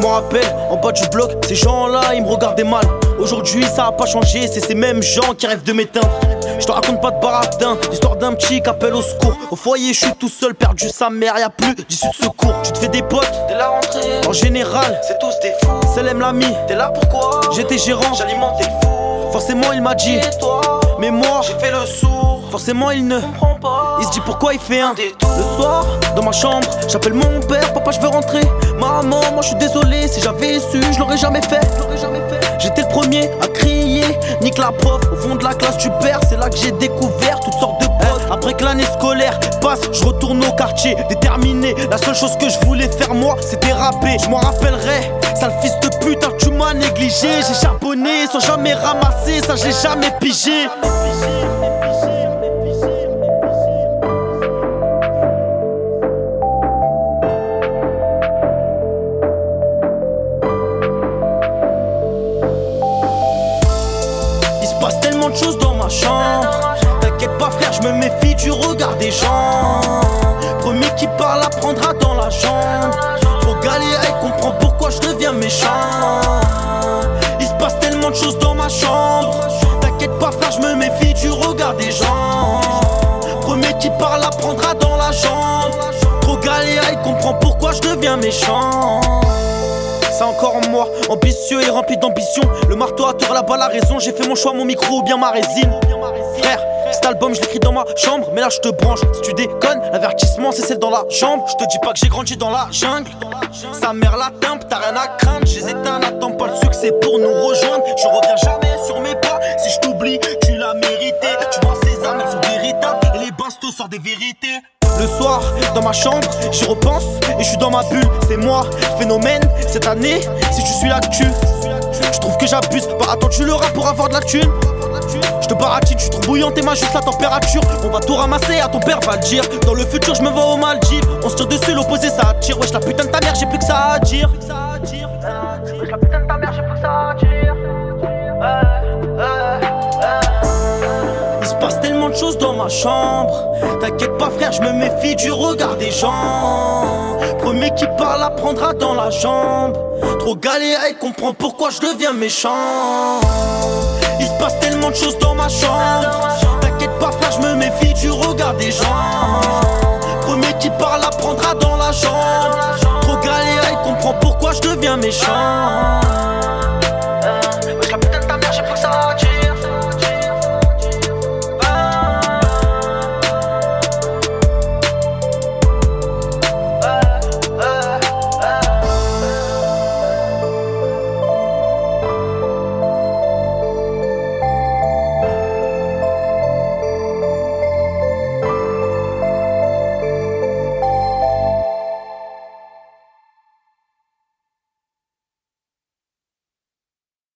m'en rappelle, en bas du bloc, ces gens-là, ils me regardaient mal. Aujourd'hui, ça a pas changé, c'est ces mêmes gens qui rêvent de m'éteindre. Je te raconte pas de baratin, l'histoire d'un petit qui appelle au secours. Au foyer, je suis tout seul, perdu sa mère, y'a plus d'issue de secours. Tu te fais des potes, Dès la rentrée, en général, c'est tous des fous. Selem l'ami, T'es là pourquoi? j'étais gérant, J'alimentais le fou. forcément il m'a dit. Et toi? Mais moi, J'ai fait le sourd. forcément il ne Comprends pas. Il se dit pourquoi il fait un Détour. Le soir, dans ma chambre, j'appelle mon père, papa je veux rentrer. Maman, moi je suis désolé, si j'avais su, je l'aurais jamais fait. J'étais le premier à crier, nique la prof. Au fond de la classe tu perds, c'est là que j'ai découvert toutes sortes de potes. Après que l'année scolaire passe, je retourne au quartier, déterminé. La seule chose que je voulais faire moi, c'était rapper. Je m'en rappellerai, sale fils de pute, hein, tu m'as négligé. J'ai charbonné sans jamais ramasser, ça j'ai jamais pigé. Tellement de choses dans ma chambre. T'inquiète pas frère, je me méfie du regard des gens. Premier qui parle apprendra dans la jambe. Faut galérer, comprends pourquoi je deviens méchant. Il se passe tellement de choses dans ma chambre. T'inquiète pas frère, je me méfie du regard des gens. Premier qui parle apprendra dans la jambe. Trop galérer, comprends pourquoi je deviens méchant. C'est encore en moi, ambitieux et rempli d'ambition. Le marteau à tour là-bas la raison. J'ai fait mon choix, mon micro ou bien ma résine. Frère, cet album je l'écris dans ma chambre. Mais là je te branche, si tu déconnes, l'avertissement c'est celle dans la jambe. Je te dis pas que j'ai grandi dans la jungle. Sa mère la timpe, t'as rien à craindre. Je les éteins, n'attends pas le succès pour nous rejoindre. Je reviens jamais sur mes pas. Si je t'oublie, tu l'as mérité. Tu vois ces âmes, elles sont véritables. Et les bastos sortent des vérités. Le soir, dans ma chambre, j'y repense et je suis dans ma bulle. C'est moi, phénomène, cette année, si tu suis l'actu. Je trouve que j'abuse, pas attendu le rap pour avoir de la thune. Je te baratine, je suis trop bouillant, t'es juste la température. On va tout ramasser, à ton père va le dire. Dans le futur, je me vois aux Maldives. On se tire dessus, l'opposé ça attire. Wesh la putain de ta mère, j'ai plus que ça à dire. Wesh la putain de ta mère, j'ai plus que ça à dire. Il se passe tellement de choses dans ma chambre. T'inquiète pas frère, je me méfie du regard des gens. Premier qui parle apprendra dans la jambe. Trop galéré, comprends pourquoi je deviens méchant. Il se passe tellement de choses dans ma chambre. T'inquiète pas frère, je me méfie du regard des gens. Premier qui parle apprendra dans la jambe. Trop galéré, comprends pourquoi je deviens méchant.